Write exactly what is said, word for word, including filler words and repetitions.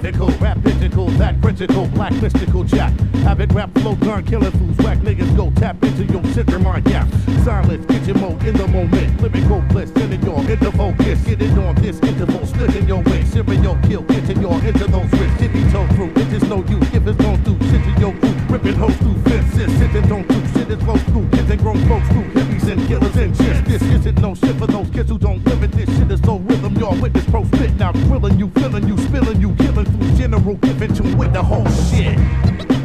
critical, rap physical, that critical, black mystical jack. Habit rap flow, gun killing fools, whack niggas go tap into your center mind gap. Silence, get your mode in the moment. Lyrical bliss, sending your into focus. Get it on this interval, splitting your way. Serial kill, getting your into those ribs. Tippy toe through, it is no use. If it's gon' do, shit to your group. Ripping hoes through fences, sitting don't do shit is low school. Kids and grown folks through hippies and killers and shit. This isn't no shit for those kids who don't live it. This shit is so rhythm, y'all witness pro spit. Now grilling you, filling you, spilling you, killing through general, giving to with the whole shit.